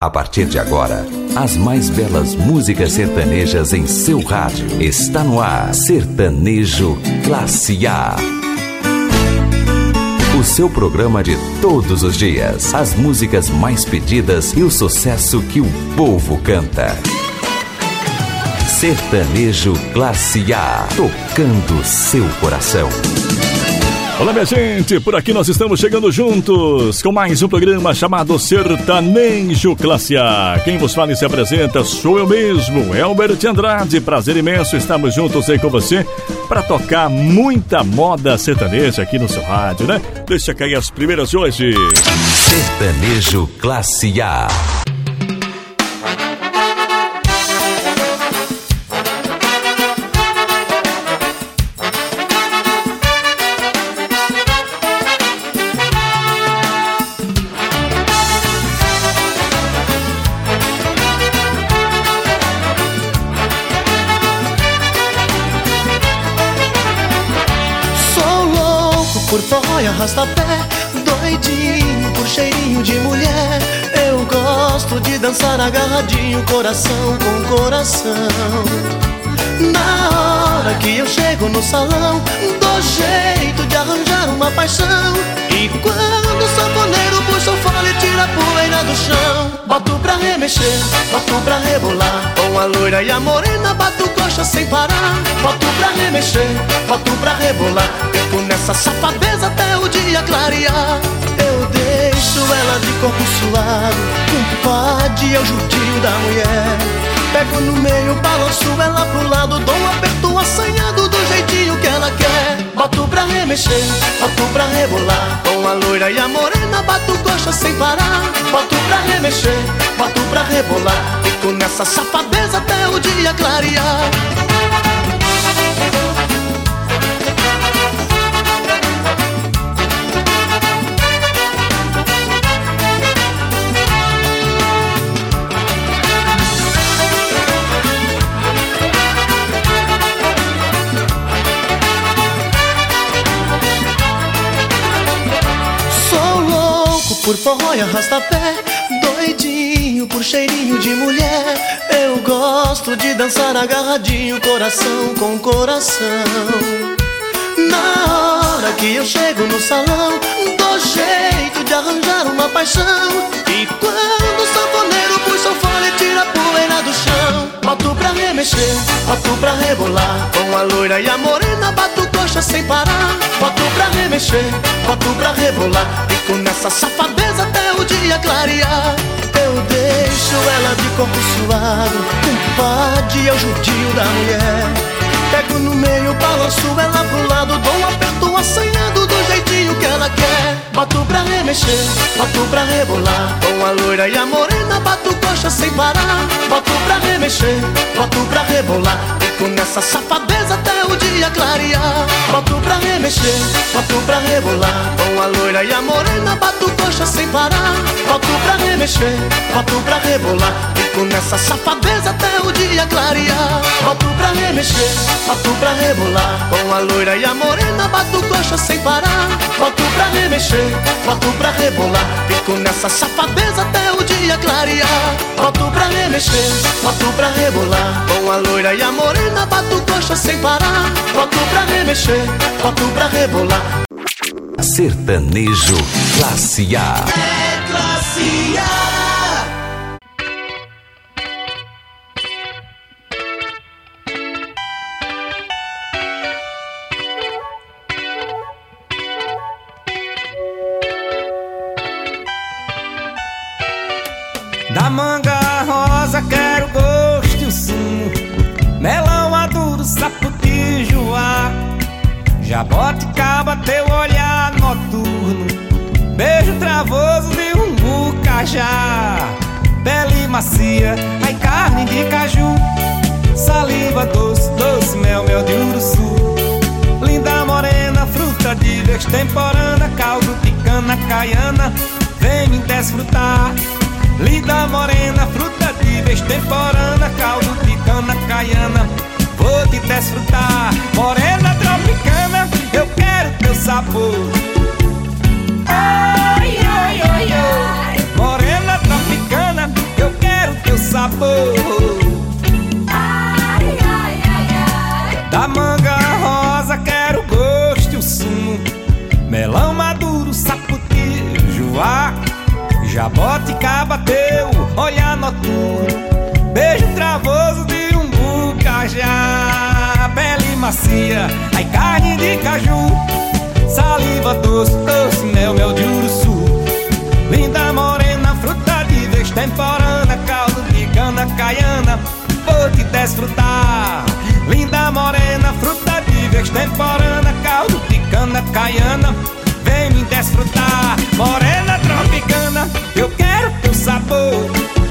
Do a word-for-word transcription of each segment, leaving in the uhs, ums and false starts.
A partir de agora, as mais belas músicas sertanejas em seu rádio. Está no ar, Sertanejo Classe A. O seu programa de todos os dias. As músicas mais pedidas e o sucesso que o povo canta. Sertanejo Classe A, tocando seu coração. Olá, minha gente, por aqui nós estamos chegando juntos com mais um programa chamado Sertanejo Classe A. Quem vos fala e se apresenta sou eu mesmo, Elber Andrade. Prazer imenso, estamos juntos aí com você para tocar muita moda sertaneja aqui no seu rádio, né? Deixa cair as primeiras de hoje. Sertanejo Classe A. Por forró e arrasta-pé, doidinho por cheirinho de mulher. Eu gosto de dançar agarradinho, coração com coração. Na hora que eu chego no salão, dou jeito de arranjar uma paixão. E quando o sanfoneiro puxa o fole e tira a poeira do chão, boto pra remexer, boto pra rebolar. Com a loira e a morena, bato coxa sem parar. Boto pra remexer, boto pra rebolar. Fico nessa safadeza até o dia clarear. Eu deixo ela de corpo suado, compadre, é o judio da mulher. Pego no meio, balanço ela pro lado, dou um aperto assanhado do jeitinho que ela quer. Boto pra remexer, boto pra rebolar. Com a loira e a morena, bato coxa sem parar. Boto pra remexer, boto pra rebolar. Fico nessa safadeza até o dia clarear. Por forró e arrasta-pé, doidinho por cheirinho de mulher. Eu gosto de dançar agarradinho, coração com coração. Na hora que eu chego no salão, dou jeito de arranjar uma paixão. E quando o sanfoneiro puxa o fole e tira a poeira do chão, boto pra remexer, boto pra rebolar. Com a loira e a morena, bato coxa sem parar. Boto pra remexer, boto pra rebolar. Fico nessa safadeza até o dia clarear. Eu deixo ela de corpo suado, compadre, é o judio da mulher. Pego no meio, balanço ela pro lado, dou um aperto assanhado do jeitinho que ela quer. Boto pra remexer, boto pra rebolar. Com a loira e a morena, bato coxa sem parar. Boto pra remexer, boto pra rebolar. Fico nessa safadeza até o dia clarear. Boto pra remexer, boto pra rebolar. Com a loira e a morena, bato coxa sem parar. Boto pra remexer, boto pra rebolar. Fico nessa safadeza até o dia clarear. Boto pra remexer, boto pra rebolar. Com a loira e a morena, bato coxa sem parar. Boto pra remexer, boto pra rebolar. Fico nessa safadeza até o dia clarear. Boto pra remexer, boto pra rebolar. Com a loira e a morena, bato coxa sem parar. Boto pra remexer, boto pra rebolar. Sertanejo Classe A. É Classe A. Da manga rosa quero gosto e o sumo, melão maduro, sapoti, joá, jaboticaba, teu olhar noturno, beijo travoso de um bucajá, pele macia, ai carne de caju, saliva doce, doce mel, mel de uruçu, linda morena, fruta de vez temporana, caldo de cana caiana, vem me desfrutar. Linda morena, fruta de vez temporana, caldo de cana caiana, vou te desfrutar. Morena tropicana, eu quero teu sabor. Ai, ai, ai, ai. Morena tropicana, eu sabor. Ai, ai, ai, ai. Da manga rosa quero o gosto e o sumo, melão maduro, saputi, juá, jaboticaba teu olhar noturno, beijo travoso de umbu, cajá, pele macia, ai carne de caju, saliva doce, doce, mel, mel de uruçu, linda morena, fruta de vez temporana, caldo de cana caiana, vou te desfrutar. Linda morena, fruta de vez temporana, caldo de cana caiana, vem me desfrutar. Morena tropicana, eu quero teu sabor.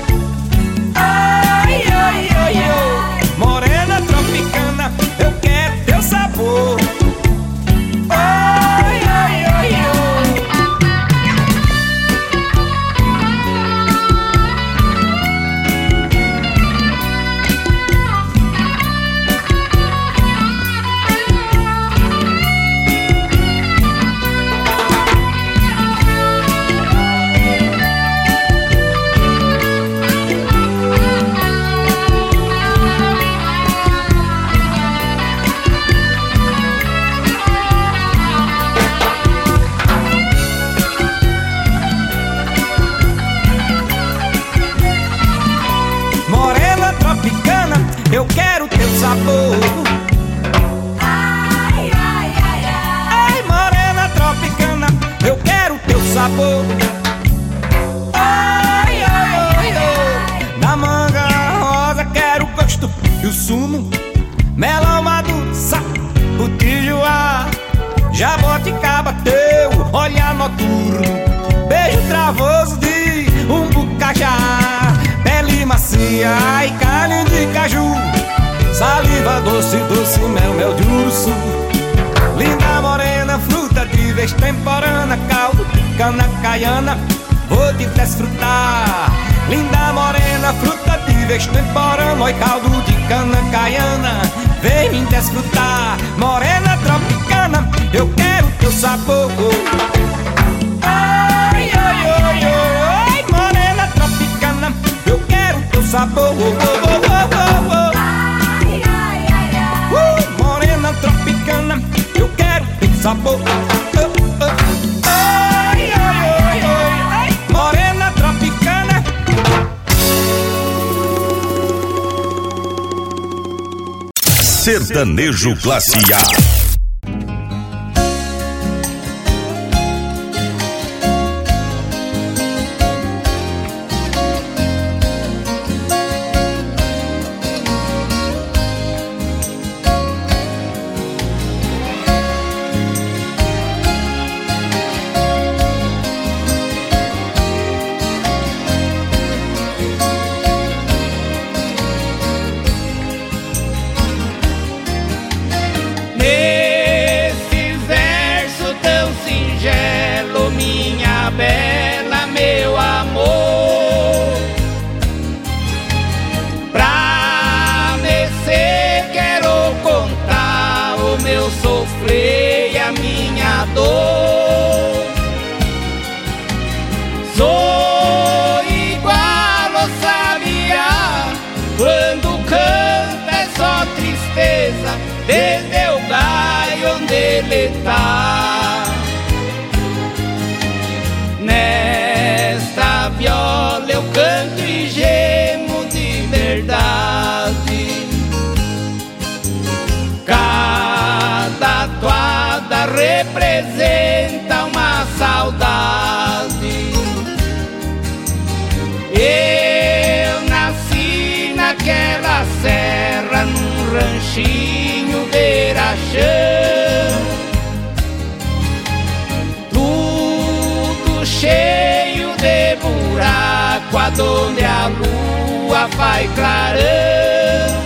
Ai, ai, ai, ai. Morena tropicana, eu quero teu sabor. Ai, ai, ai, ai. Eu quero teu sabor. Ai, ai, ai, ai. Ai, morena tropicana, eu quero teu sabor. Ai, ai, ai, ai. Da manga rosa quero o gosto e o sumo, melão maduro, saputi, juá, jaboticaba teu olhar noturno, beijo travoso de umbu, cajá, pele macia, ai carne de caju, saliva doce, doce, mel, mel de urso, linda morena, fruta de vez temporana, caldo de cana caiana, vou te desfrutar. Linda morena, fruta de vez temporana, oi caldo de cana caiana, vem me desfrutar. Morena tropicana, eu quero teu sabor. Ai, ai, ai, ai, ai, morena tropicana, eu quero teu sabor. Oh, oh, oh, oh, oh. Ai, ai, ai, ai. Uh, morena tropicana, eu quero teu sabor. Oh, oh, oh. Ai, ai, ai, ai, ai, morena tropicana. Sertanejo Classe A. Desde o galho onde ele tá, nesta viola eu canto e gemo de verdade. Cada toada representa uma saudade. Eu nasci naquela serra, num ranchinho beira-chão, tudo cheio de buraco, aonde a lua vai clarão.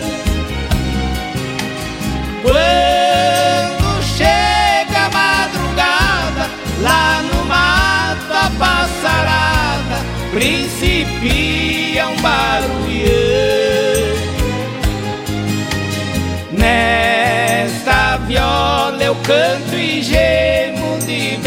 Quando chega a madrugada, lá no mato a passarada principia um barulhão. Nesta viola eu canto e gemo de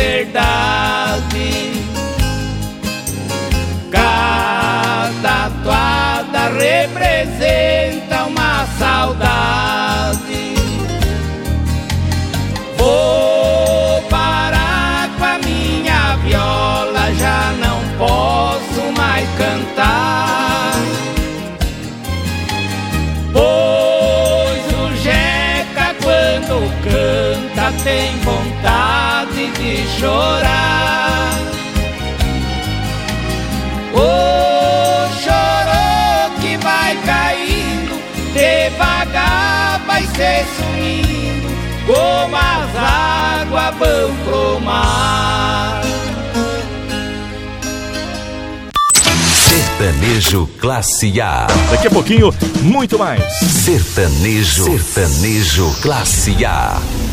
verdade. Cada toada representa uma saudade. Vou parar com a minha viola, já não posso mais cantar, pois o Jeca quando canta tem vontade de chorar. O chorou que vai caindo, devagar vai se sumindo, como as águas vão pro mar. Sertanejo Classe A. Daqui a pouquinho, muito mais. Sertanejo, Sertanejo Classe A.